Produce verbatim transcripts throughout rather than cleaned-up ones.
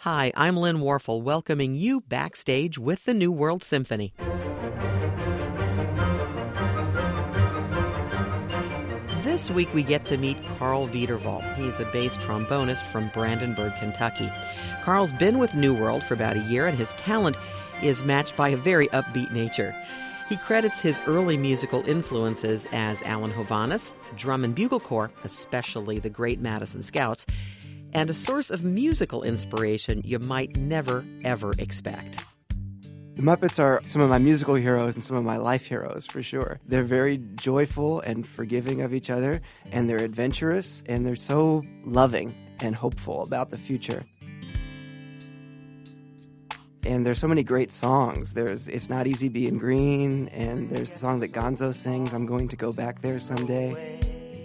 Hi, I'm Lynn Warfel, welcoming you backstage with the New World Symphony. This week we get to meet Carl Wiederwald. He's a bass trombonist from Brandenburg, Kentucky. Carl's been with New World for about a year, and his talent is matched by a very upbeat nature. He credits his early musical influences as Alan Hovhaness, drum and bugle corps, especially the great Madison Scouts, and a source of musical inspiration you might never, ever expect. The Muppets are some of my musical heroes and some of my life heroes, for sure. They're very joyful and forgiving of each other, and they're adventurous, and they're so loving and hopeful about the future. And there's so many great songs. There's It's Not Easy Being Green, and there's the song that Gonzo sings, I'm Going to Go Back There Someday.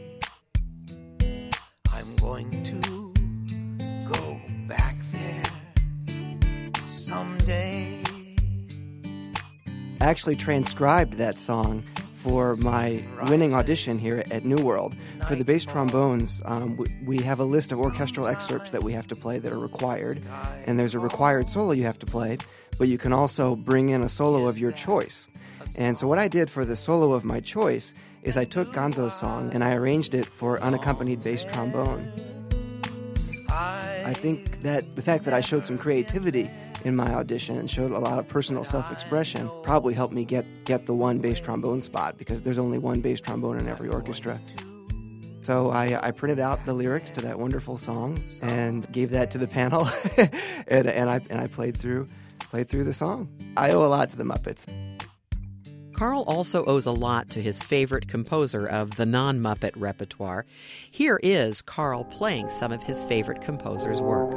I'm going to go back there someday. I actually transcribed that song for my winning audition here at New World. For the bass trombones, um, we, we have a list of orchestral excerpts that we have to play that are required, and there's a required solo you have to play, but you can also bring in a solo of your choice. And so what I did for the solo of my choice is I took Gonzo's song and I arranged it for unaccompanied bass trombone. I think that the fact that I showed some creativity in my audition and showed a lot of personal self-expression probably helped me get, get the one bass trombone spot, because there's only one bass trombone in every orchestra. So I, I printed out the lyrics to that wonderful song and gave that to the panel, and, and I and I played through played through the song. I owe a lot to the Muppets. Carl also owes a lot to his favorite composer of the non-Muppet repertoire. Here is Carl playing some of his favorite composer's work.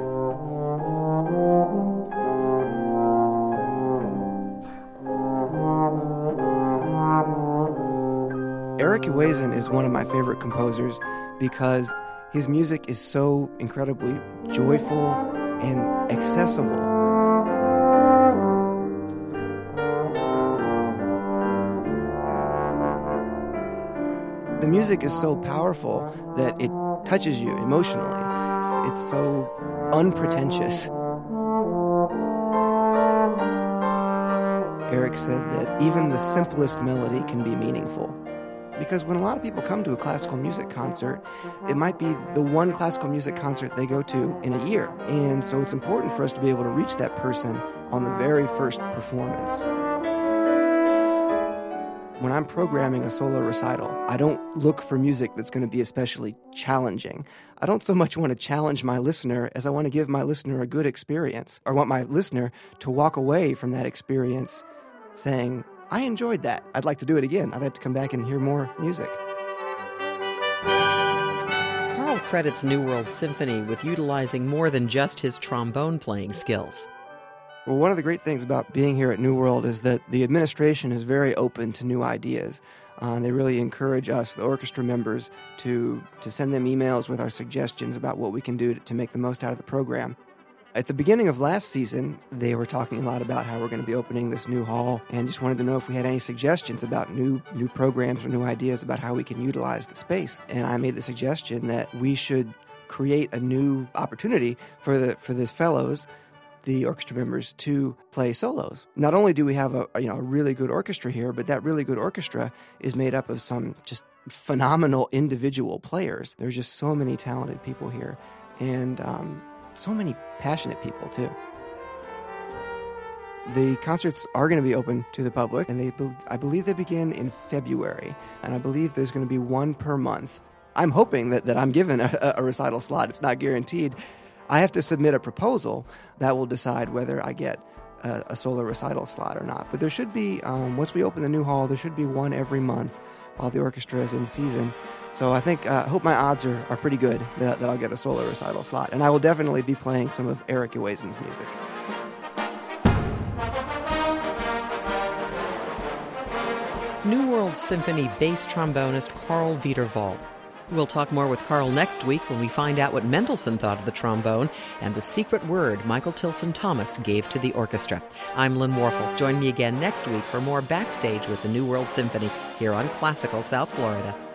Eric Uezen is one of my favorite composers because his music is so incredibly joyful and accessible. The music is so powerful that it touches you emotionally. It's, it's so unpretentious. Eric said that even the simplest melody can be meaningful. Because when a lot of people come to a classical music concert, it might be the one classical music concert they go to in a year. And so it's important for us to be able to reach that person on the very first performance. When I'm programming a solo recital, I don't look for music that's going to be especially challenging. I don't so much want to challenge my listener as I want to give my listener a good experience. I want my listener to walk away from that experience saying, I enjoyed that. I'd like to do it again. I'd like to come back and hear more music. Carl credits New World Symphony with utilizing more than just his trombone playing skills. Well, one of the great things about being here at New World is that the administration is very open to new ideas. Uh, they really encourage us, the orchestra members, to, to send them emails with our suggestions about what we can do to, to make the most out of the program. At the beginning of last season, they were talking a lot about how we're going to be opening this new hall, and just wanted to know if we had any suggestions about new new programs or new ideas about how we can utilize the space. And I made the suggestion that we should create a new opportunity for the for these fellows, the orchestra members, to play solos. Not only do we have a you know a really good orchestra here, but that really good orchestra is made up of some just phenomenal individual players. There's just so many talented people here, and um, so many passionate people, too. The concerts are going to be open to the public, and they, I believe they begin in February, and I believe there's going to be one per month. I'm hoping that, that I'm given a, a recital slot. It's not guaranteed. I have to submit a proposal that will decide whether I get a, a solo recital slot or not. But there should be, um, once we open the new hall, there should be one every month while the orchestra is in season. So I think, I uh, hope my odds are, are pretty good that, that I'll get a solo recital slot. And I will definitely be playing some of Eric Uezen's music. New World Symphony bass trombonist Carl Wiederwald. We'll talk more with Carl next week when we find out what Mendelssohn thought of the trombone and the secret word Michael Tilson Thomas gave to the orchestra. I'm Lynn Warfel. Join me again next week for more Backstage with the New World Symphony here on Classical South Florida.